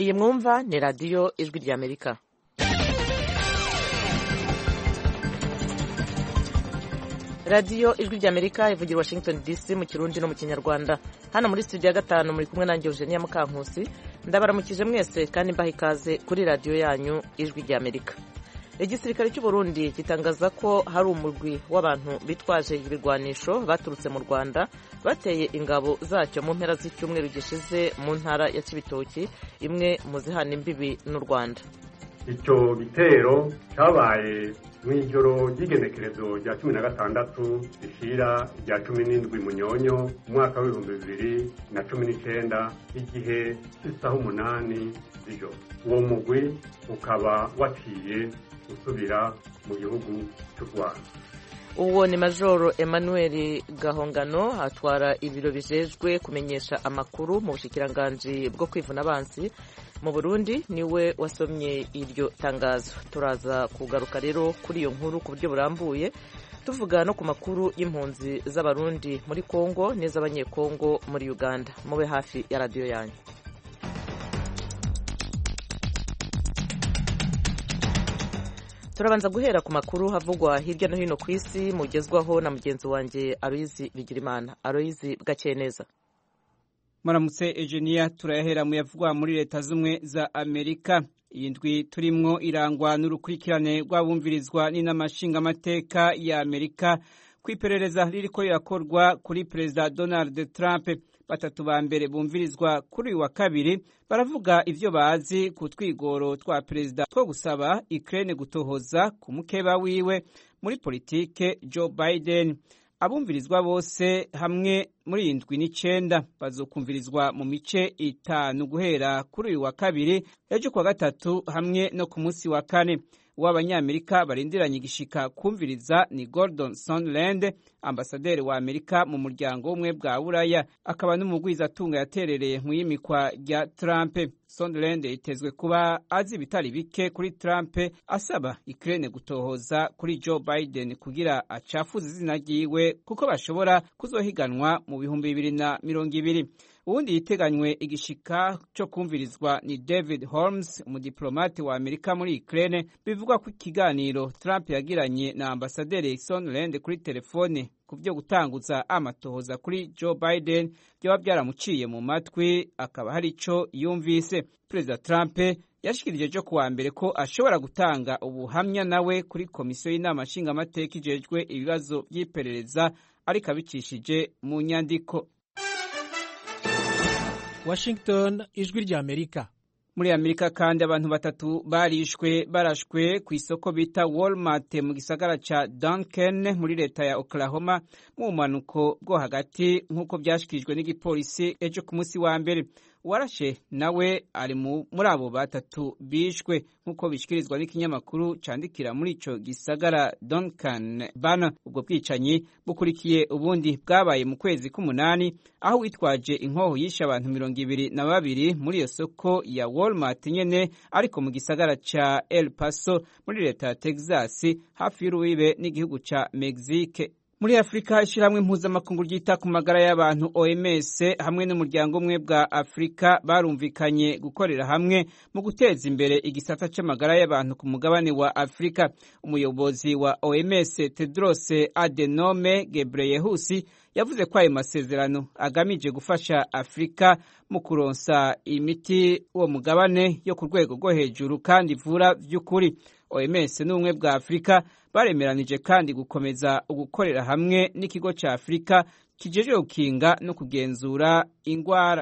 iyi mwumva ni radiyo ijwi ry'Amerika. radiyo ijwi ry'Amerika ivugira Washington DC mu Kirundi no mu Kinyarwanda. Hano muri studio ya gatanu muri kumwe nanjye Eugenia Mukankusi. Ndabaramukije mwese kandi mbaha ikaze kuri radiyo yanyu ijwi ry'Amerika. Igisirikare cy'u Burundi gitangaza ko hari umurwi w'abantu bitwaje ibigwanisho baturutse mu Rwanda bateye ingabo zacyo mu mpera z'icyumweru gishize mu ntara ya Cibitoki, imwe mu zihana imbibi n'u Rwanda. Icyo bitero cyabaye mu ijoro ry'igenekerezo rya 16 rishira rya 17 Munyonyo mu mwaka wa 2019 igihe cy'isaha 8 z'ijoro. Uwo mugwi ukaba waciye usubira mu gihugu cy'u Rwanda. Uwo ni Majoro Emmanuel Gahongano atwara ibiro bijejwe kumenyesha amakuru mu bushikiranganji bwo kwivuna abansi mu Burundi, niwe wasomye iryo tangazo. Turaza kugaruka rero kuri iyo nkuru ku buryo burambuye, tuvuga no ku makuru y'impunzi z'abarundi muri Kongo n'iz'abanyekongo muri Uganda. Mube hafi ya radiyo yanyu. Turabanza guhera ku makuru havugwa hirya no hino ku isi mugezwaho na mugenzi wanjye Aloyizi Bigirimana. Aloyizi, bwakeye neza? Muramutse Eugenia. Turayahera mu yavugwa muri Leta Zumwe za Amerika. Iyi ndwi turimwo irangwa n'urukurikirane rw'abumvirizwa n'inamashinga amateka ya Amerika kwiperereza ririko rirakorwa kuri Perezida Donald Trump. Batatu ba mbere bumvirizwa kuri uyu wa kabiri baravuga ivyo bazi ku twigoro twa perezida two gusaba Ukraine gutohoza ku mukeba wiwe muri politike Joe Biden. Abumvirizwa bose hamwe muri 79 bazokumvirizwa mu mice 5 guhera kuri uyu wa kabiri, ejo kwa gatatu hamwe no ku munsi wa kane. W'abanyamerika barindiranye igishika kumviriza ni Gordon Sondland, ambasaderi wa Amerika mu muryango umwe bwa Buraya, akaba n'umugwizatunga yaterereye mu yimikwa rya Trump. Sondland yitezwe kuba azi bitari bike kuri Trump, asaba Ukraine gutohoza kuri Joe Biden kugira acafuze izina ryiwe kuko bashobora kuzohiganwa mu 2020. Uwundi yiteganywe igishika cyo kumvirizwa ni David Holmes, umudiplomate wa Amerika muri Ukraine. Bivugwa ko ikiganiro Trump yagiranye na ambasaderi Sondland kuri telefone ku byo gutanguza amatohoza kuri Joe Biden byaba byaramuciye mu matwi, akaba hari ico yumvise. Perezida Trump yashikirije cyo kuwa mbere ko ashobora gutanga ubuhamya nawe kuri komisiyo y'inama nshingamateka ijejwe ibibazo by'iperereza, ariko abicishije mu nyandiko. Washington, ijwi ry'Amerika. Muri Amerika kandi abantu batatu barashwe ku isoko bita Walmart mu gisagara ca Duncan muri leta ya Oklahoma mu manuko bwo hagati, nk'uko byashikirijwe n'igipolisi ejo ku munsi wa mbere. Uwarashe nawe ari muri abo batatu bishwe, nk'uko bishikirizwa n'ikinyamakuru candikira muri ico gisagara Duncan Bana. Ubwo bwicanyi bukurikiye ubundi bwabaye mu kwezi k'umunani, aho witwaje inkoho yishe abantu 22 muri iyo soko ya Walmart nyene, ariko mu gisagara ca El Paso muri leta ya Texas hafi y'urubibe n'igihugu ca Mexique. Muri Afrika, ishiramwe mpuzamakungu ryita ku magara y'abantu OMS hamwe n'umuryango umwe bwa Afrika barumvikanye gukorera hamwe mu guteza imbere igisata c'amagara y'abantu ku mugabane wa Afrika. Umuyobozi wa OMS Tedros Adhanom Ghebreyesus yavuze ko ayo masezerano agamije gufasha Afrika mu kuronsa imiti uwo mugabane yo ku rwego rwo hejuru kandi ivura vy'ukuri. OMS n'ubumwe bwa Afrika baremeranije kandi gukomeza ugukorera hamwe n'ikigo ca Afrika kijejwe gukinga no kugenzura ingwara.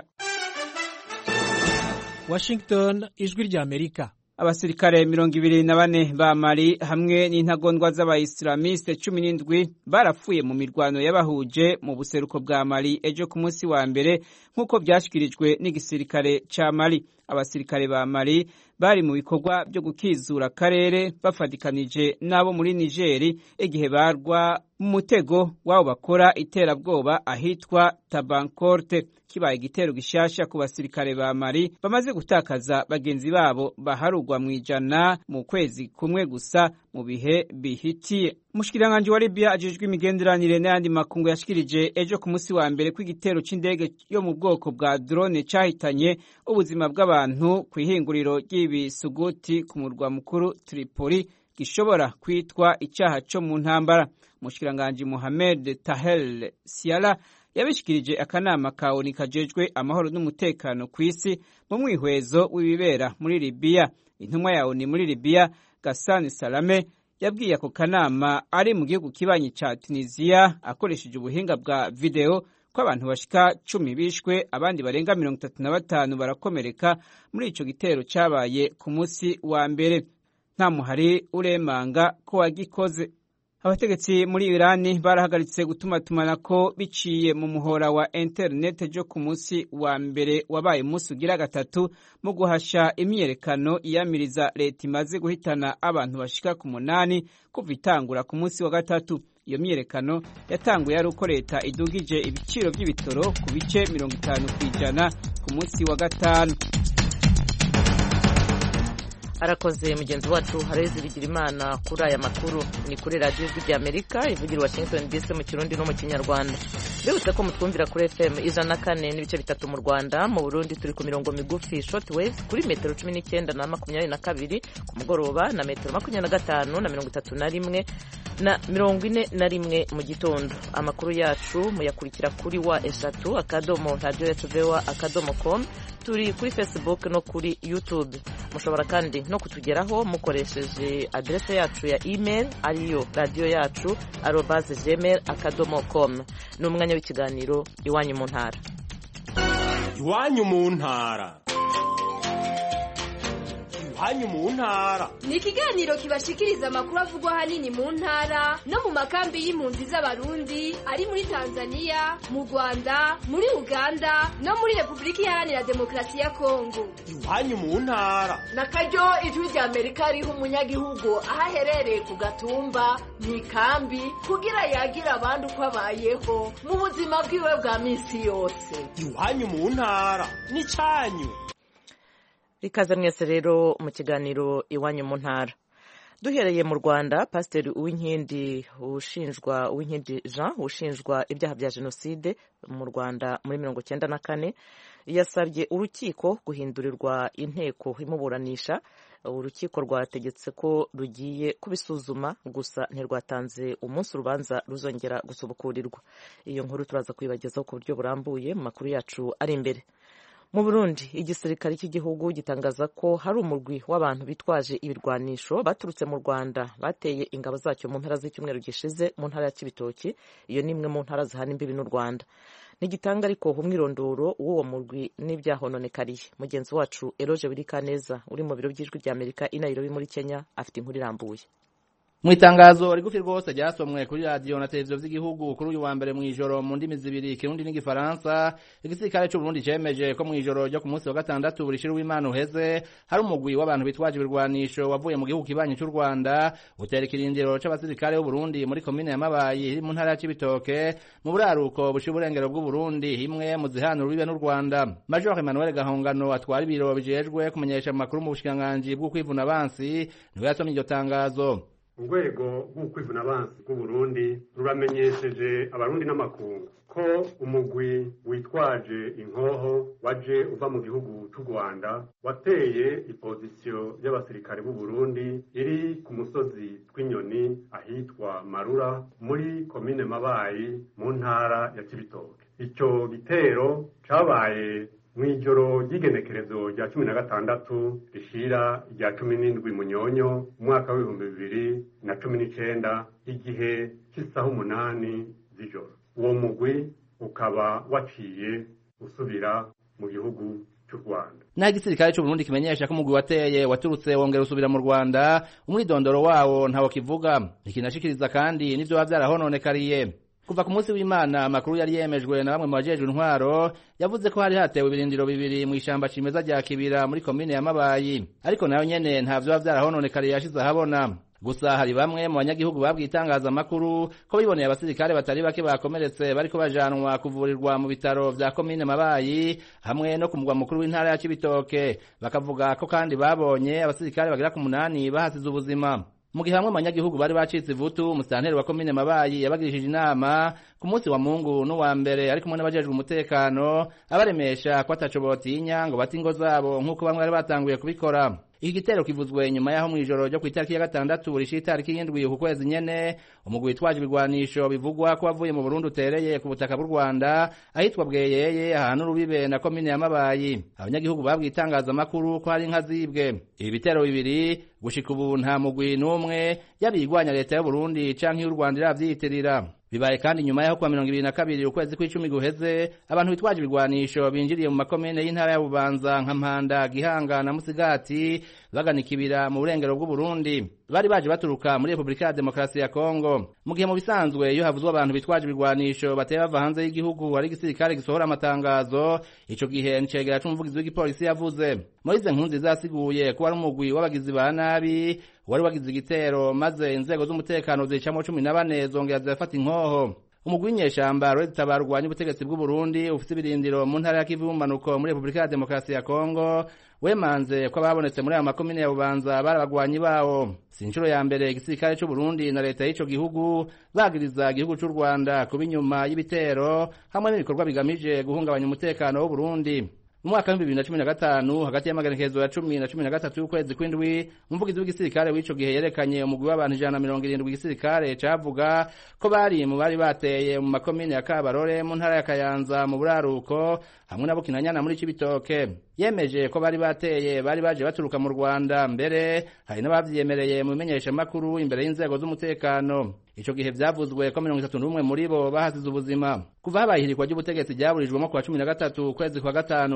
Washington, ijwi ry'Amerika. Abasirikare 24 ba Mali hamwe n'intagondwa z'abayislamiste 17 barapfuye mu mirwano y'abahuje mu buseruko bwa Mali ejo ku munsi wa mbere, nk'uko byashikirijwe n'igisirikare ca Mali. Abasirikare ba Mali bari mu bikorwa byo gukizura akarere bafatikanije n'abo muri Nigeri igihe barwa mu mutego wabo bakora iterabwoba ahitwa Tabankorte. Kibaye igitero gishasha ku basirikare ba Mali bamaze gutakaza bagenzi babo baharugwa mu ijana mu kwezi kumwe gusa mu bihe bihitiye. Umushikiranganji wa Libya ajejwe imigenderanire n'ayandi makungu yashikirije ejo ku munsi wa mbere kw'igitero c'indege yo mu bwoko bwa drone cahitanye ubuzima bw'abantu kw'ihinguriro ry'ibisuguti ku murwa mukuru Tripoli gishobora kwitwa icaha co mu ntambara. Umushikiranganji Mohamed Tahel Siala yabishikirije akanama ka ONU kajejwe amahoro n'umutekano kw'isi mu mwihwezo w'ibibera muri Libya. Intumwa ya ONU muri Libya Ghassan Salame yabwiye ako kanama ari mu gihugu kibanyi ca Tunisia akoresheje ubuhinga bwa video ko abantu bashika 10 bishwe abandi barenga 35 barakomereka muri ico gitero cabaye ku munsi wa mbere. Nta muhari uremanga ko wagikoze. Abategetsi muri Irani barahagaritse gutumatumanako biciye mu muhora wa internet jo ku munsi wa mbere wabaye umunsi ugira gatatu mu guhasha imyiyerekano iyamiriza leta imaze guhitana abantu bashika ku 8 kuva itangura ku munsi wa gatatu. Iyo myiyerekano yatanguye ari uko leta idugije ibiciro by'ibitoro ku bice 50% ku munsi wa gatanu. Arakoze mugenzi wacu Harezi Bigirimana kuri aya makuru. Ni kuri radio y'Amerika ivugira Washington DC mu Kirundi no mu Kinyarwanda. Bibutse ko mutwumvira kuri FM 104.3 mu Rwanda, mu Burundi turi ku mirongo migufi shortwave kuri metero 19 na 22 ku mugoroba na metero 25 na 31 na 41 mu gitondo. Amakuru yacu muyakurikira kuri wa@radio.com. Turi kuri Facebook no kuri YouTube. Mushobora kandi no kutugeraho mukoresheje adresse yacu ya email ariyo radio.yacu@gmail.com. N'umwanya w'ikiganiro iwanyu mu ntara. Iwanyu mu ntara. Iwanyu mu ntara ni ikiganiro kibashikiriza amakuru avugwa hanini mu ntara no mu makambi y'impunzi z'abarundi ari muri Tanzania, mu Rwanda, muri Uganda no muri Republika Iharanira Demokarasi ya Kongo. Iwanyu mu ntara nakaryo ijwi ry'Amerika riha umunyagihugu ahaherereye ku gatumba mu ikambi kugira yagira abandi uko abayeho mu buzima bwiwe bwa minsi yose. Iwanyu mu ntara ni canyu. Ikaze mwese rero mu kiganiro iwanyu mu ntara. Duhereye mu Rwanda, Pasiteri Uwinkindi Jean ushinjwa ibyaha bya jenoside mu Rwanda muri 1994 yasabye urukiko guhindurirwa inteko imuburanisha. Urukiko rwategetse ko rugiye kubisuzuma gusa ntirwatanze umunsi urubanza ruzongera gusubukurirwa. Iyo nkuru turaza kuyibagezaho ku buryo burambuye mu makuru yacu ari imbere. Mu Burundi, igisirikare cy'igihugu gitangaza ko hari umurwi w'abantu bitwaje ibirwanisho baturutse mu Rwanda bateye ingabo zacyo mu mpera z'icyumweru gishize mu ntara ya Cibitoke. Iyo ni imwe mu ntara zihana imbibi n'u Rwanda. Ntigitanga ariko umwirondoro w'uwo murwi n'ibyahononekariye. Mugenzi wacu Eloge Birikaneza uri mu biro by'ijwi ry'Amerika i Nairobi muri Kenya afite inkuru irambuye. Mwitangazo rigufi rwose ryasomwe kuri radio na televiziyo vy'igihugu kuri uyu wa mbere mwijoro mu ndimi zibiri Kirundi n'Igifaransa, igisirikare cy'u Burundi cemeje ko mwijoro ryo ku munsi wa gatandatu burishira w'Imana uheze hari umugwi w'abantu bitwaje ibirwanisho wavuye mu gihugu kibanyi cy'u Rwanda utera ikirindiro c'abasirikare b'u Burundi muri komine ya Mabayi iri mu ntara ya Cibitoke mu buraruko bushira uburengero bw'u Burundi imwe mu zihanura bibe n'u Rwanda. Major Emmanuel Gahongano atwara ibiro bijejwe kumenyesha amakuru mu bushikiranganji bwo kwivuna abansi niwe yasomye iryo tangazo. Urwego rw'ukwivuna abansi bw'u Burundi ruramenyesheje abarundi n'amakungu ko umugwi witwaje inkoho waje uva mu gihugu cy'u Rwanda wateye ipozisiyo y'abasirikare b'u Burundi iri ku musozi tw'inyoni ahitwa Marura muri komine Mabayi mu ntara ya Cibitoke. Icyo gitero cabaye mw'ijoro ry'igenekerezo rya 16 rishira rya 17 Munyonyo umwaka wa 2019 igihe cy'isaha 8 z'ijoro. Uwo mugwi ukaba waciye usubira mu gihugu cy'u Rwanda. Na igisirikare cy'u Burundi kimenyesha ko umugwi wateye waturutse wongera usubira mu Rwanda, umwidondoro wawo ntawo kivuga. Ikinashikiriza kandi n'ivyo bavyarahononekariye. Kuva ku munsi w'Imana amakuru yari yemejwe na bamwe mu bajejwe intwaro yavuze ko hari hatewe ibirindiro bibiri mu ishamba cimeza rya Kibira muri komine ya Mabayi, ariko nayo nyene ntavyo bavyarahononekariye yashize ahabona. Gusa hari bamwe mu banyagihugu babwiye itangazamakuru ko biboneye abasirikare batari bake bakomeretse bariko bajanwa kuvurirwa mu bitaro vya komine Mabayi hamwe no ku mugwa mukuru w'intara ya Cibitoke. Bakavuga ko kandi babonye abasirikare bagera ku 8 bahasize ubuzima. mu gihe bamwe mu banyagihugu bari bacitse ivutu umusitanteri wa komine Mabayi yabagirishije inama ku munsi wa Mungu n'uwa mbere ari kumwe n'abajejwe umutekano abaremesha ko ataco botinya ngo bati ingo zabo nk'uko bamwe bari batanguye kubikora. Iki gitero kivuzwe nyuma yaho mwijoro ryo kwitariki ya 6 rishi itariki 7 ku kwezi nyene umugwi witwaje ibigwanisho bivugwa ko wavuye mu Burundi utereye ku butaka bw'u Rwanda ahitwa Bweyeye ahantu urubibe na komine ya Mabayi. Abanyagihugu babwiye itangazamakuru ko hari inka zibwe. Ibi bitero bibiri gushika ubu nta mugwi n'umwe yabigwanya leta y'u Burundi canke y'u Rwanda iravyitirira. Bibaye kandi nyuma yaho kwa 2022 ukwezi kw'icumi guheze abantu bitwaje ibigwanisho binjiriye mu makomine y'intara ya Bubanza nka Mpanda, Gihanga na Musigati baganikibira mu burengero bw'u Burundi. Bari baje baturuka muri Republika ya Demokarasi ya Kongo. Mu gihe mu bisanzwe iyo havuzwe abantu bitwaje ibigwanisho bateye bava hanze y'igihugu hari igisirikare gisohora amatangazo, ico gihe nicegera c'umuvugizi w'igipolisi yavuze. Moise Nkunziza yasiguye ko ari umugwi w'abagizi ba nabi wari wagize igitero maze inzego z'umutekano zicamo 14 zongera zirafata inkoho. Umugwi w'inyeshamba Red Tabara urwanya ubutegetsi bw'u Burundi ufite ibirindiro mu ntara ya Kivu manuko muri Republika ya Demokarasi ya Kongo wemanze ko ababonetse muri aya makomine ya Bubanza barabagwanyi bawo. Si inshuro ya mbere igisirikare c'u Burundi na leta y'ico gihugu bagiriza igihugu c'u Rwanda kuba inyuma y'ibitero hamwe n'ibikorwa bigamije guhungabanya umutekano w'u Burundi. Mu mwaka wa 2015 hagati y'amagenekerezo ya 10 na 13 y'ukwezi kw'indwi umuvugizi w'igisirikare w'ico gihe yerekanye umugwi w'abantu 170 w'igisirikare cavuga ko bari mu bari bateye mu makomine ya Kabarore mu ntara ya Kayanza mu buraruko hamwe na Bukinanyana muri Cibitoke. Yemeje ko bari bateye bari baje baturuka mu Rwanda, mbere hari n'abavyemereye mu bimenyesha makuru imbere y'inzego z'umutekano. Ico gihe vyavuzwe ko 31 muri bo bahasize ubuzima. Kuva habayihirikwa ry'ubutegetsi ryaburijwemo kwa 13 kwezi kwa 5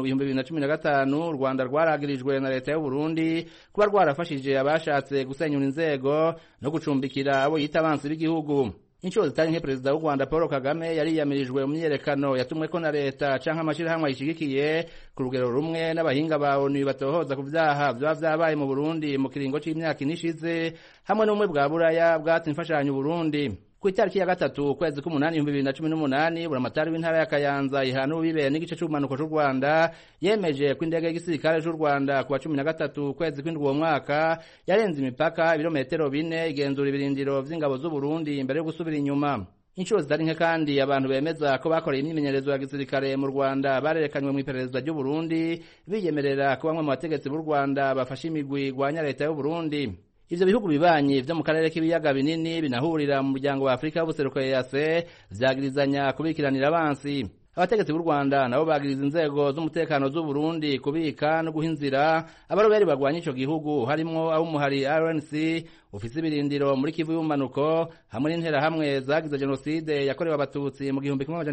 2015 Rwanda rwaragirijwe na leta y'u Burundi kuba rwarafashije abashatse gusenyura inzego no gucumbikira abo yita abansi b'igihugu. Inshuro zitari nke Perezida w'u Rwanda Paul Kagame yari yamirijwe mu myerekano yatumweko na leta canke amashirahamwe yishigikiye ku rugero rumwe n'abahinga ba ONU batohoza ku vyaha vyabaye mu Burundi mu kiringo c'imyaka inishize hamwe n'umwe bwa Buraya bwatse imfashanyo Burundi. Ku itariki ya 3 kwezi k'umunani 2018 buramatari w'intara ya Kayanza ihana ubibe n'igice c'umanuko c'u Rwanda yemeje ko indege y'igisirikare c'u Rwanda ku 13 kwezi kw'indwi uwo mwaka yarenze imipaka ibirometero 4 igenzura ibirindiro vy'ingabo z'u Burundi imbere yo gusubira inyuma. Inshuro zitari nke kandi abantu bemeza ko bakoreye imyimenyerezo ya gisirikare mu Rwanda barerekanywe mu iperereza ry'u Burundi biyemerera ko bamwe mu bategetsi b'u Rwanda bafashe imigwi igwanya leta y'u Burundi. Ivyo bihugu bibanyi vyo mu karere k'ibiyaga binini binahurira mu muryango wa Afrika w'ubuseruko EAC vyagirizanya kubikiranira abansi. Abategetsi b'u Rwanda nabo bagiriza inzego z'umutekano z'u Burundi kubika no guhinzira abaroberi bagwanya ico gihugu harimwo abo muhari RNC ufise ibirindiro muri Kivu y'umanuko hamwe n'intera hamwe zagize genocide yakorewe abatutsi mu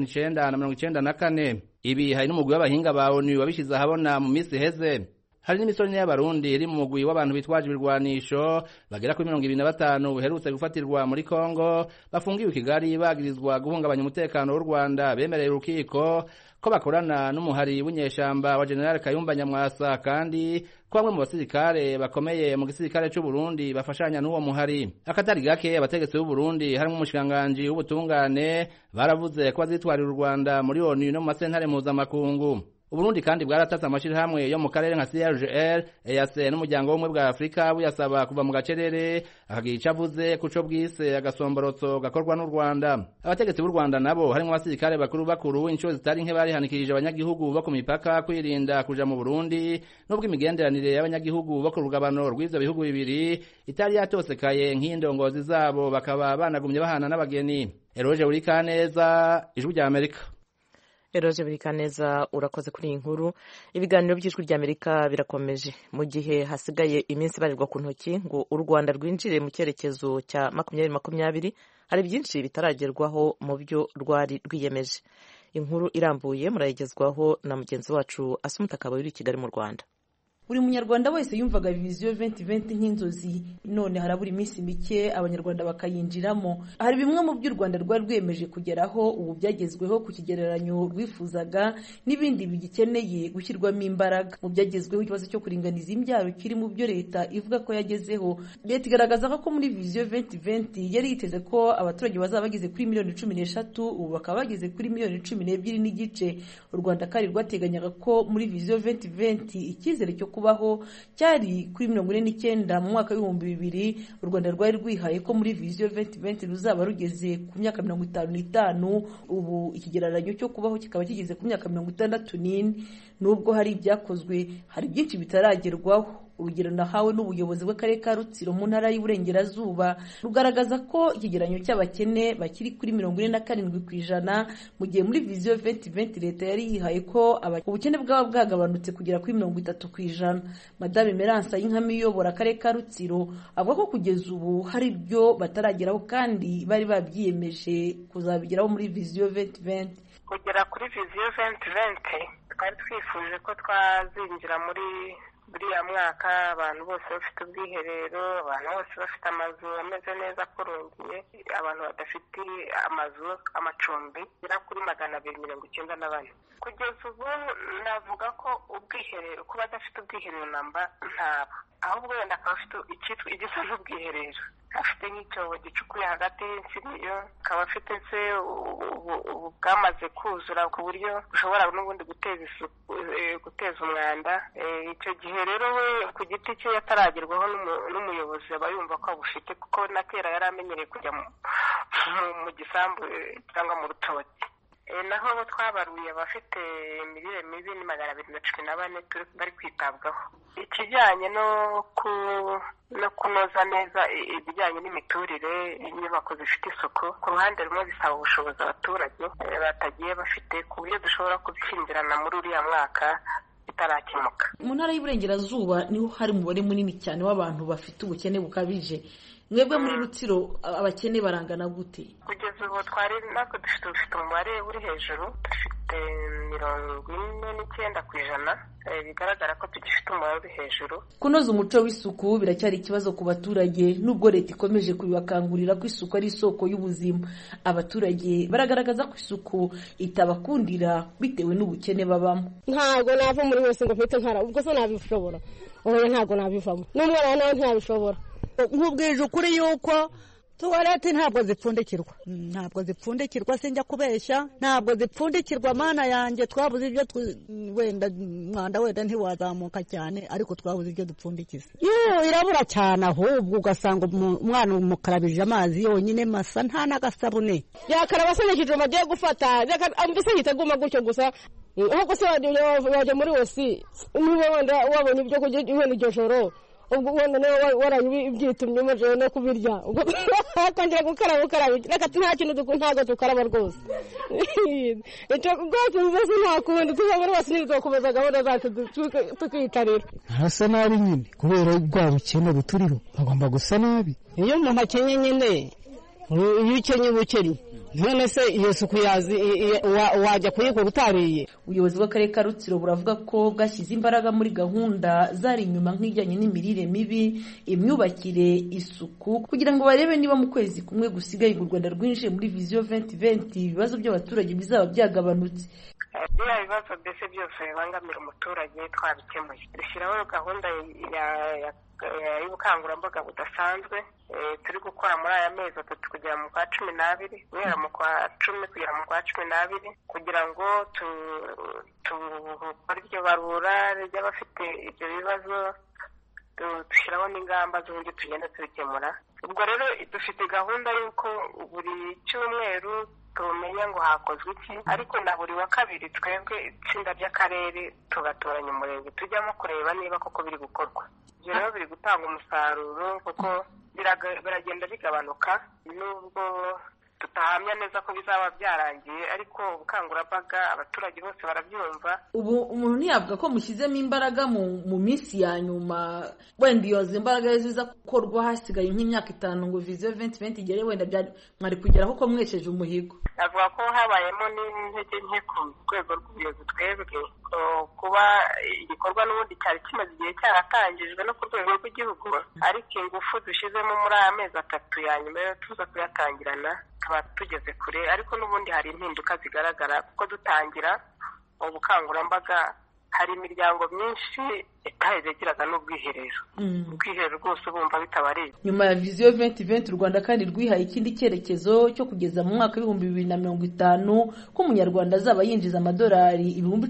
1994. Ibi hari n'umugwi w'abahinga ba ONU wabishize ahabona mu misi heze. Hari n'imisoro y'abarundi iri mu mugwi w'abantu bitwaje ibirwanisho bagera kuri 25 uherutse gufatirwa muri Kongo bafungiwe Kigali bagirizwa guhungabanya umutekano w'u Rwanda bemereye urukiko ko bakorana n'umuhari w'inyeshamba wa General Kayumba Nyamwasa kandi ko bamwe mu basirikare bakomeye mu gisirikare c'u Burundi bafashanya n'uwo muhari. Akatari gake abategetsi b'u Burundi harimo umushikanganje w'ubutungane baravuze ko bazitwarira u Rwanda muri ONU no mu masentare mpuzamakungu. Uburundi kandi bwaratatse amashirahamwe yo mu karere nka CRGL, EAC n'umuryango w'umwe bwa Afrika buyasaba kuva mu gacerere akagira ico avuze kuco bwise agasomborotso gakorwa n'u Rwanda. Abategetsi b'u Rwanda nabo harimo abasirikare bakuru inshuro zitari nke barihanikirije abanyagihugu bo ku mipaka kwirinda kuja mu Burundi nubwo imigenderanire y'abanyagihugu bo ku rugabano rw'ivyo bihugu bibiri itari yatosekaye nk'indongozi zabo bakaba banagumye bahana n'abageni. Eroje Urikaneza, Ijwi rya Amerika. Eroje Burikaneza urakoze kuri iyi nkuru. Ibiganiro by'Ijwi rya Amerika birakomeje mu gihe hasigaye iminsi barirwa ku ntoki ngo u Rwanda rwinjire mu cyerekezo cya 2020 hari byinshi bitaragerwaho mu byo rwari rwiyemeje. Inkuru irambuye murayigezwaho na mugenzi wacu Asumuta Kabayuri i Kigali mu Rwanda. Buri munyarwanda wese yumvaga Vision 2020 nk'inzozi, none harabura iminsi mike abanyarwanda bakayinjiramo. Hari bimwe mu by'u Rwanda rwari rwemeje kugeraho ubu byagezweho ku kigereranyo rwifuzaga n'ibindi bigikeneye gushyirwamo imbaraga. Mu byagezweho ikibazo cyo kuringaniza imbyaro kiri mu byo leta ivuga ko yagezeho. Leta igaragaza ko muri Vision 2020 yari yiteze ko abaturage bazaba bageze kuri 13 ubu bakaba bageze kuri 12 n'igice. U Rwanda kandi rwateganyaga ko muri Vision 2020 icyizere cyo kubaho cyari kuri 49 mu mwaka w'ibihumbi 2000. U Rwanda rwari rwihaye ko muri Vision 2020 ruzaba rugeze ku myaka 55. Ubu ikigereranyo cyo kubaho kikaba kigeze ku myaka 64. Nubwo hari ibyakozwe, hari byinshi bitaragerwaho. Urugero nahawe n'ubuyobozi bw'akarere ka Rutsiro mu ntara y'Iburengerazuba rugaragaza ko ikigereranyo cy'abakene bakiri kuri 47%, mu gihe muri Vision 2020 leta yari yihaye ko ubukene bwaba bwagabanutse kugera kuri 30%. Madame Meransa Yinkami uyobora akarere ka Rutsiro avuga ko kugeza ubu hari ibyo batarageraho kandi bari babyiyemeje kuzabigeraho muri Vision 2020. Kugera kuri Vision 2020 twari twifuje ko twazinjira muri buriya mwaka abantu bose bafite ubwiherero, abantu bose bafite amazu ameze neza akurungiye, abantu badafite amazu amacumbi bira kuri 294. Kugeza ubu navuga ko ubwiherero kuba adafite ubwiherero namba ntabo, ahubwo wenda akaba afite icyitwa igisa n'ubwiherero, afite nk'icyobo gicukuye hagati y'insiniyo, akaba afite se bwamaze kuzura ku buryo bushobora n'ubundi guteza umwanda. Icyo gihe rero we ku giti cye yataragerwaho n'umuyobozi aba yumva ko abufite, kuko na kera yari amenyereye kujya mu gisambu cyangwa mu rutoki. Naho abo twabaruye abafite imirire mibi ni 214 bari kwitabwaho. Ikijyanye no kunoza neza ibijyanye n'imiturire, inyubako zifite isuku, ku ruhande rumwe bisaba ubushobozi abaturage batagiye bafite, ku buryo dushobora kubishyingirana muri uriya mwaka bitarakemuka. Mu ntara y'Iburengerazuba niho hari umubare munini cyane w'abantu bafite ubukene bukabije. Mwebwe muri Rutsiro abakene barangana gute? Kugeza ubu twari nako dufite umubare uri hejuru, dufite 49%, bigaragara ko tugifite umubare uri hejuru. Kunoza umuco w'isuku biracyari ikibazo ku baturage, nubwo leta ikomeje kubibakangurira ko isuku ari isoko y'ubuzima. Abaturage baragaragaza ko isuku itabakundira bitewe n'ubukene babamo. Ntago nava muri wese ngo mfite nkara, ubwo se nabishobora. Oya ntago nabivamo. N'umwana nawe ntiyabishobora. Nkubwije ukuri yuko tuwarete ntabwo zipfundikirwa sinjya kubeshya, ntabwo zipfundikirwa mana yanjye. Twabuze ibyo wenda mwanda wenda ntiwazamuka cyane, ariko twabuze ibyo dupfundikiza. Irabura cyane, ahubwo ugasanga umwana umukarabije amazi yonyine masa nta n'agasabune. Yakaraba se n'ikijumba agiye gufata mbese yiteguma gutyo gusa. Ahubwo se wajya muri wese niba wenda wabonye ibyo kurya wenda iryo joro, ubwo wenda nawe waraye ibyitumye umaze no kubirya, akongera gukaraba reka nta kintu ntago tukaraba rwose. Icyo rwose mbese nta kundi tuba muri wese ntizokomeza gahunda zacu tukiyicarira. Hasa nabi nyine kubera bwa bukene buturiho, bagomba gusa nabi. Iyo umuntu akenye nyine, iyo ukenye ubukene none se iyo suku wajya kuyikora utariye. Ubuyobozi bw'akarere ka Rutsiro buravuga ko bwashyize imbaraga muri gahunda zari inyuma nk'ijyanye n'imirire mibi, imyubakire, isuku, kugira ngo barebe niba mu kwezi kumwe gusigaye u Rwanda rwinjiye muri Vision 2020 ibibazo by'abaturage bizaba byagabanutse. Biriya bibazo mbese byose bibangamira umuturage twabikemuye. Dushyiraho gahunda y'ubukangurambaga budasanzwe turi gukora muri aya mezi 3 kugera mu kwa 12, guhera mu kwa 10 kugera mu kwa 12, kugira ngo tukore iryo barura ry'abafite ibyo bibazo, dushyiraho n'ingamba z'uburyo tugenda tubikemura. Ubwo rero dufite gahunda y'uko buri cyumweru tumenya ngo hakozwe iki, ariko na buri wa kabiri twebwe itsinda ry'akarere tugatoranya umurenge tujyamo kureba niba koko biri gukorwa. Ibyo rero biri gutanga umusaruro kuko biragenda bigabanuka, nubwo tutahamya neza ko bizaba byarangiye, ariko ubukangurambaga abaturage bose barabyumva. Ubu umuntu ntiyavuga ko mushyizemo imbaraga mu minsi ya nyuma, wenda iyo imbaraga ziza gukorwa hasigaye nk'imyaka 5 ngo Vision 2020 igere, wenda mwari kugeraho ko mwesheje umuhigo. Navuga ko habayemo n'intege nke ku rwego rw'ubuyobozi twebwe, kuba igikorwa n'ubundi cyari kimaze igihe cyaratangijwe no ku rwego rw'igihugu, ariko ingufu dushyizemo muri aya mezi 3 ya nyuma yo tuza kuyatangirana tuba tugeze kure, ariko n'ubundi hari impinduka zigaragara kuko dutangira ubukangurambaga hari imiryango myinshi itahegeraga n'ubwiherero ubwiherero rwose bumva bitabareba. Nyuma ya Vision 2020 u Rwanda kandi rwihaye ikindi cyerekezo cyo kugeza mu mwaka w'ibihumbi 2050 ko umunyarwanda azaba yinjiza amadolari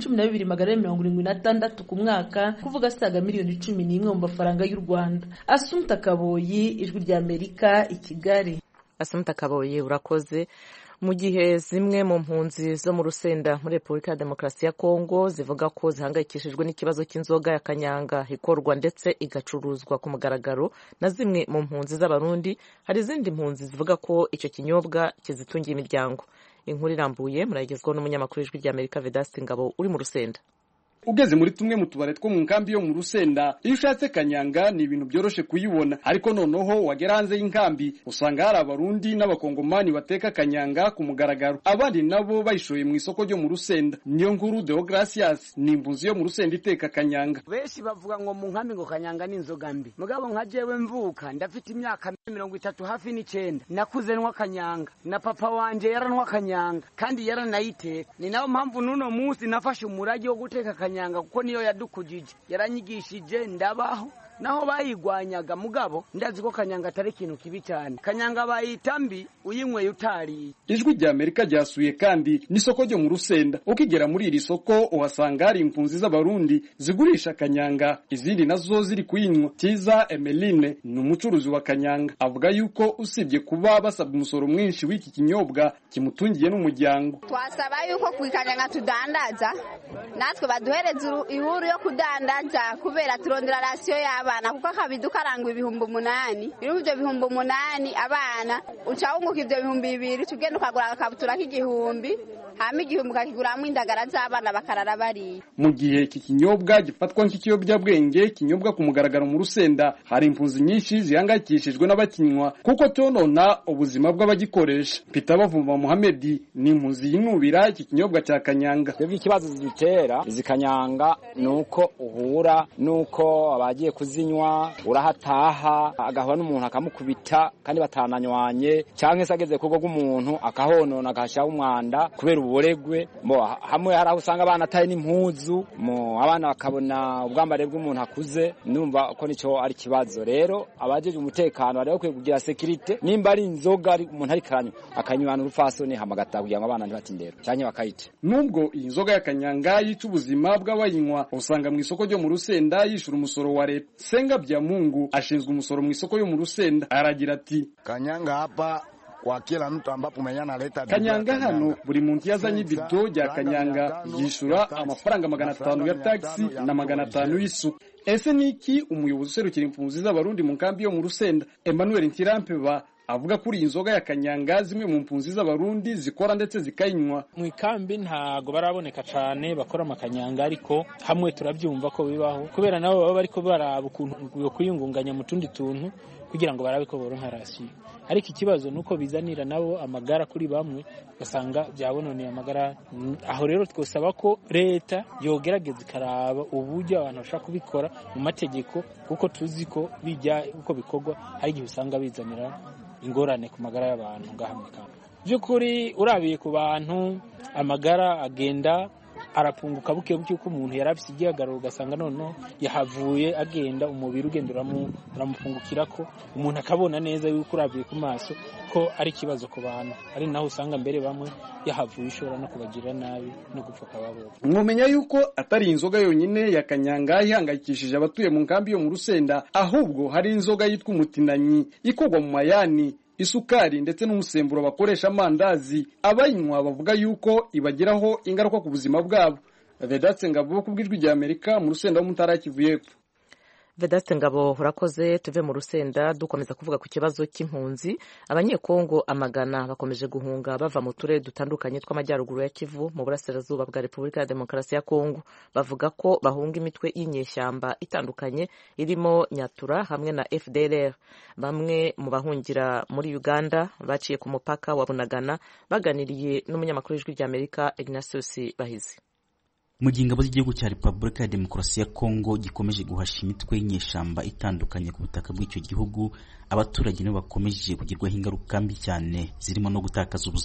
12,276 ku mwaka, kuvuga saga miliyoni 11 mu mafaranga y'u Rwanda. Assumpta Kaboyi, Ijwi rya Amerika, i Kigali. Assumpta Kaboyi, urakoze. Mu gihe zimwe mu mpunzi zo mu Rusenda muri Repubulika ya Demokarasi ya Kongo zivuga ko zihangayikishijwe n'ikibazo cy'inzoga ya kanyanga ikorwa ndetse igacuruzwa ku mugaragaro na zimwe mu mpunzi z'Abarundi, hari izindi mpunzi zivuga ko icyo kinyobwa kizitungiye imiryango. Inkuru irambuye murayigezwaho n'umunyamakuru w'Ijwi rya Amerika Vedaste Ngabo uri mu Rusenda. Ugeze muri tumwe mu tubare two mu nkambi yo mu Rusenda, iyo ushatse kanyanga ni ibintu byoroshe kuyibona, ariko noneho wagera hanze y'inkambi usanga hari Abarundi n'Abakongomani bateka kanyanga ku mugaragaro, abandi nabo bayishoye mu isoko ryo mu Rusenda. Niyo nkuru Deogracias ni impunzi yo mu Rusenda iteka kanyanga. Benshi bavuga ngo mu nkambi ngo kanyanga ni inzoga mbi, mugabo nka jewe mvuka ndafite imyaka 30 hafi n'9 nakuze nwa kanyanga na papa wanje yaranwa kanyanga kandi yaranayiteka. Ni nayo mpamvu nuno munsi nafashe umurage wo guteka kanyanga kuko niyo yadukujije, yaranyigishije ndabaho naho bayigwanyaga, mugabo ndazi ko kanyanga atari ikintu kibi cyane. Kanyanga bayitambi uyinyweye utariye. Ijwi rya Amerika ryasuye kandi n'isoko ryo mu Rusenda. Ukigera muri iri soko uhasanga hari impunzi z'Abarundi zigurisha kanyanga, izindi nazo ziri kuyinywa. Tiza Emeline ni umucuruzi wa kanyanga, avuga yuko usibye kuba basabwa umusoro mwinshi w'iki kinyobwa kimutungiye n'umuryango. Twasaba yuko kanyanga tudandaza natwe baduhereza ihuru yo kudandaza kubera turondera rasiyo ya abana kuko akabidu karangwa 8,000 ibyo 8,000 abana ucawunguka ibyo 2,000 tugenda ukagura akabutura k'igihumbi hama igihumbi kakiguramo indagara z'abana bakarara bari. Mu gihe iki kinyobwa gifatwa nk'ikiyobyabwenge kinyobwa ku mugaragaro mu Rusenda, hari impunzi nyinshi zihangayikishijwe n'abakinywa kuko tonona ubuzima bw'abagikoresha. Peter Bavumba Mohamed ni impunzi yinubira iki kinyobwa cya kanyanga. Ibyo ikibazo zitera izikanyanga nuko uhura nuko abagiye zinywa urahataha agahura n'umuntu akamukubita kandi batananywanye, cyangwa se ageze kugo bw'umuntu akahonona agahashaho umwanda kubera uburegwe. Hamwe hari aho usanga abana ataye n'impuzu, abana bakabona ubwambare bw'umuntu akuze. Numva ko nico ari kibazo. Rero abajeje umutekano bari bakwiye kugira security, nimba ari inzoga umuntu ari karanywa akanywana urufasoni hamagata kugira ngo abana ntibatindero cyane bakayite. Nubwo iyi nzoga ya kanyanga yica ubuzima bw'abayinywa, usanga mu isoko ryo mu Rusenda yishura umusoro wa leta. Senga bya Mungu ashinzwe umusoro mu isoko yo mu Rusenda aragira ati kanyanga hapa kwa kila mtu ambapo menyana leta kanyanga hano buri muntu yazanye ibido rya kanyanga yishura amafaranga 500 ya taxi na 500 y'isuku. Ese niki umuyobozi userukira impunzi z'Abarundi mu nkambi yo mu Rusenda Emmanuel Ntirampeba avuga kuri inzoga ya kanyanga zimwe mu mpunzi z'Abarundi zikora ndetse zikayinywa? Mu ikambi ntago baraboneka cyane bakora amakanyanga, ariko hamwe turabyumva ko bibaho kubera nabo baba bariko baraba ukuntu kuyungunganya mu tundi tuntu kugira ngo barabe ko boronka rasiyo. Ariko ikibazo nuko bizanira nabo amagara kuri bamwe basanga byabononeye amagara. Aho rero twosaba ko leta yogerageza ikaraba uburyo abantu bashaka kubikora mu mategeko, kuko tuzi ko bijya uko bikorwa hari igihe usanga bizanira ingorane ku magara y'abantu ngahamika. Byukuri urabiye ku bantu amagara agenda arapunguka buke buke uko umuntu yarafise igihagararo, ugasanga none yahavuye agenda umubiri ugenda uramupungukira ko umuntu akabona neza yuko urabiye ku maso ko ari kibazo ku bantu, ari naho usanga mbere bamwe yahavuye ishobora no kubagira nabi no gupfa kababo. Mwumenya yuko atari inzoga yonyine ya kanyanga ihangayikishije abatuye mu nkambi yo mu Rusenda, ahubwo hari inzoga yitwa umutinanyi ikorwa mu mayani, isukari ndetse n'umusemburo bakoresha amandazi. Abayinywa bavuga yuko ibagiraho ingaruka ku buzima bwabo. Vedaste Ngabo ku bw'Ijwi rya Amerika mu Rusenda wo mu Ntara ya Kivu y'Epfo. Vedaste Ngabo urakoze. Tuve mu Rusenda dukomeza kuvuga ku kibazo cy'impunzi. Abanyekongo amagana bakomeje guhunga bava mu turere dutandukanye tw'amajyaruguru ya Kivu mu burasirazuba bwa Repubulika ya Demokarasi ya Kongo. Bavuga ko bahunga imitwe y'inyeshyamba itandukanye irimo Nyatura hamwe na FDLR. Bamwe mu bahungira muri Uganda baciye ku mupaka wa Bunagana baganiriye n'umunyamakuru w'Ijwi rya Amerika Ignatius Bahizi. Mu gihe ingabo z'igihugu cya Repubulika ya Demokarasi ya Kongo gikomeje guhasha imitwe y'inyeshyamba itandukanye ku butaka bw'icyo gihugu, abaturage nabo bakomeje kugirwaho ingaruka mbi cyane zirimo no gutakaza ubuzima.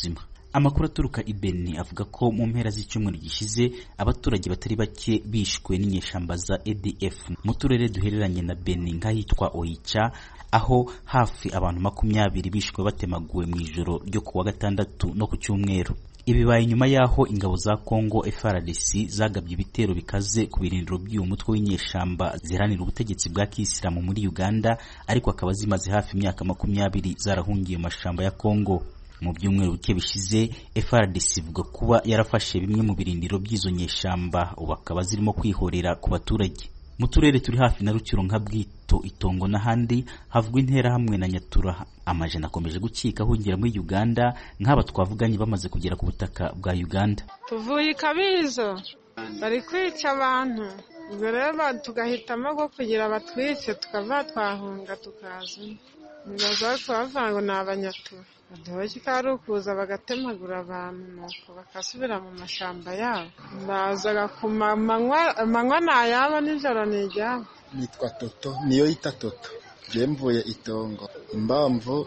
Amakuru aturuka i Beni avuga ko mu mpera z'icyumweru gishize abaturage batari bake bishwe n'inyeshamba za ADF mu turere duhereranye na Beni nk'ahitwa Oicha, aho hafi abantu 20 bishwe batemaguwe mu ijoro ryo kuwa gatandatu no ku cyumweru. Ibibaye nyuma yaho ingabo za Congo FARDC zagabye ibitero bikaze ku birindiro by'uwo mutwe w'inyeshamba ziharanira ubutegetsi bwa Kisilamu muri Uganda, ariko akaba zimaze hafi imyaka 20 zarahungiye mu mashamba ya Congo. Mu byumweru bike bishize FARDC ivuga kuba yarafashe bimwe mu birindiro by'izo nyeshamba, ubu akaba zirimo kwihorera ku baturage. Mu turere turi hafi na Rukiro nka Bwito, Itongo n'ahandi havugwa intera hamwe na Nyatura. Amajana akomeje gukika ahungira muri Uganda, nk'aba twavuganye bamaze kugera ku butaka bwa Uganda. Tuvuye Kabizo bari kwica abantu, ubwo rero tugahitamo ko kugira batwice tukava twahunga tukaza. Nibaza ko bavuga ngo ni Abanyatura, badohoke kari ukuza bagatemagura abantu nuko bakasubira mu mashamba yabo. Bazaga ku manywa nayabo nijoro nijyabo. Nitwa Toto, niyo yita Toto. Je mvuye Itongo. Impamvu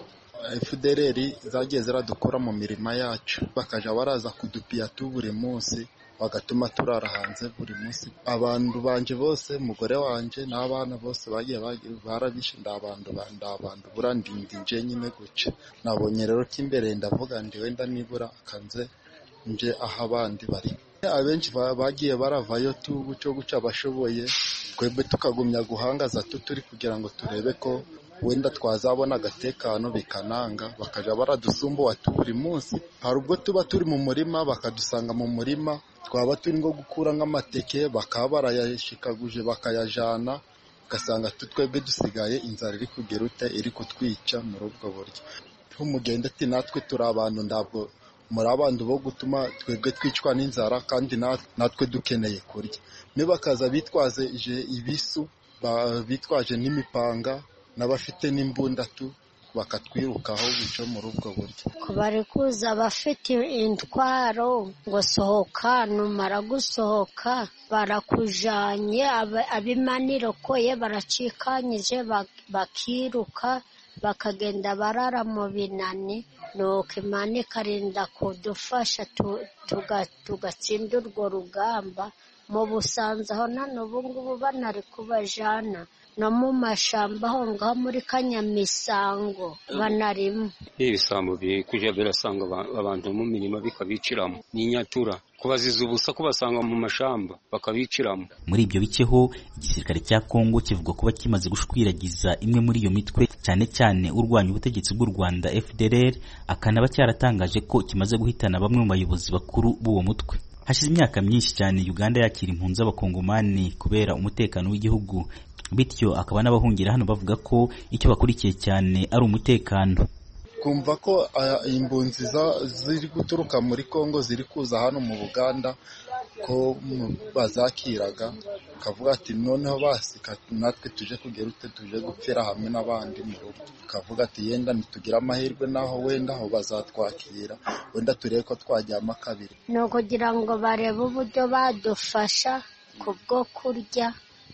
FDLR zagiye ziradukura mu mirima yacu, bakaja baraza kudupiya buri munsi, bagatuma turara hanze buri munsi. Abantu banje bose, umugore wanje n'abana bose bagiye barabishe, ndabantu burandindi nje nyine guca. Nabonye rero kimbere ndavuga ndi wenda nibura akanze nje aho abandi bari. Abenshi bagiye baravayo cyo guca bashoboye, twebwe tukagumya guhangaza turi kugira ngo turebe ko wenda twazabona agatekano bikananga, bakaja baradusumbuwa buri munsi. Hari ubwo tuba turi mu murima bakadusanga mu murima, twaba turi ngo gukura nk'amateke bakaba barayashikaguje bakayajana, ugasanga twebwe dusigaye inzara iri kugera iri kutwica muri ubwo buryo. Umugende ati natwe turi abantu, ndabwo muri abantu bo gutuma twebwe twicwa n'inzara, kandi natwe dukeneye kurya. Nibakaza bitwaze ibisu, bitwaje n'imipanga n'abafite n'imbundatu, bakatwirukaho bico muri ubwo buryo. Bari kuza bafite intwaro ngo sohoka, numara gusohoka barakujanye, abimaniro koye baracikanyije bakiruka bakagenda barara mu binani, nuko Imana ikarinda kudufasha tugatsinda urwo rugamba. Mu Busanza ho na n'ubu ngubu banari kubajana, no mu mashamba aho ngaho muri Kanyamisango banarimo. Ibisambo bikuja birasanga abantu mu mirima bikabiciramo, ni Nyatura kubaziza ubusa kubasanga mu mashamba bakabiciramo. Muri ibyo bikeho igisirikare cya Kongo kivuga kuba kimaze gushwiragiza imwe muri iyo mitwe, cyane cyane urwanya ubutegetsi bw'u Rwanda FDLR, akanaba cyaratangaje ko kimaze guhitana bamwe mu bayobozi bakuru b'uwo mutwe. Hashize imyaka myinshi cyane Uganda yakira impunzi z'abakongomani kubera umutekano w'igihugu, bityo akaba n'abahungira hano bavuga ko icyo bakurikiye cyane ari umutekano. Kumva ko imbunzi ziri guturuka muri Kongo ziri kuza hano mu Buganda ko bazakiraga, kavuga ati noneho basika natwe tuje kugera tuje gupfira hamwe n'abandi mu rugo. Kavuga ati yenda nitugira amahirwe naho wenda aho bazatwakira, wenda turebe ko twajyama kabiri. No kugira ngo barebe uburyo badufasha kubwo kurya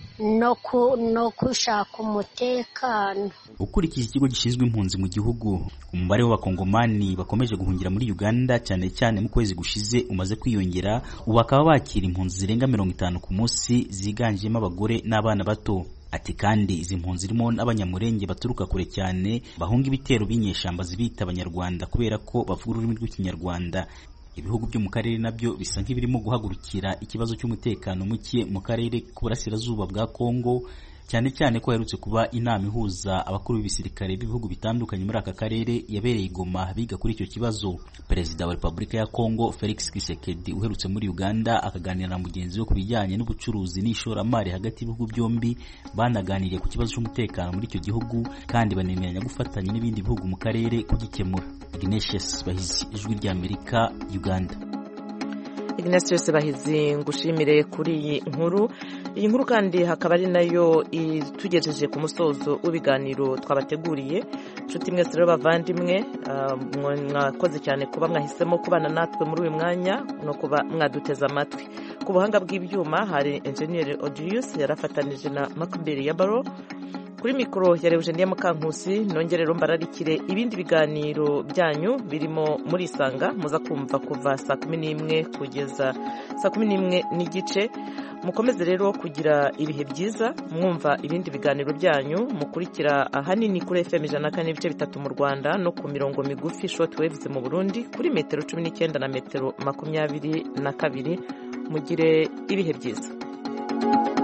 no kushaka umutekano. Ukurikije ikigo gishinzwe impunzi mu gihugu, umubare w'abakongomani bakomeje guhungira muri Uganda cyane cyane mu kwezi gushize umaze kwiyongera, ubu bakaba bakira impunzi zirenga 50 ku munsi, ziganjemo abagore n'abana bato. Ati kandi izi mpunzi zirimo n'abanyamurenge baturuka kure cyane, bahunga ibitero b'inyeshamba zibita abanyarwanda kubera ko bavuga ururimi rw'ikinyarwanda. Ibihugu byo mu karere nabyo bisa nk'ibirimo guhagurukira ikibazo cy'umutekano muke mu karere k'uburasirazuba bwa Kongo, cyane cyane ko herutse kuba inama ihuza abakuru b'ibisirikare b'ibihugu bitandukanye muri aka karere yabereye Goma biga kuri icyo kibazo. Perezida wa Repubulika ya Kongo Felix Tshisekedi uherutse muri Uganda akaganira na mugenzi we ku bijyanye n'ubucuruzi n'ishoramari hagati y'ibihugu byombi, banaganiriye ku kibazo cy'umutekano muri icyo gihugu kandi banemeranya gufatanya n'ibindi bihugu mu karere kugikemura. Ignatius Bahizi, Ijwi ry'Amerika, Uganda. Ignatius Bahizi, ngushimire kuri iyi nkuru. Iyi nkuru kandi hakaba ari nayo itugejeje ku musozo w'ibiganiro twabateguriye. Nshuti mwese rero bavandimwe, mwakoze cyane kuba mwahisemo kubana natwe muri uyu mwanya no kuba mwaduteza amatwi. Ku buhanga bw'ibyuma hari Engineer Odius yarafatanije na Macbeth Yabaro. kuri mikoro ya Eugenie Mukankusi nongere rero mbararikire ibindi biganiro byanyu birimo muri Isanga muza kumva kuva saa 11 kugeza saa 11 n'igice. Mukomeze rero kugira ibihe byiza mwumva ibindi biganiro byanyu mukurikira ahanini kuri FM 104.3 mu Rwanda no ku mirongo migufi short waves mu Burundi kuri metero 19 na metero 22. Mugire ibihe byiza.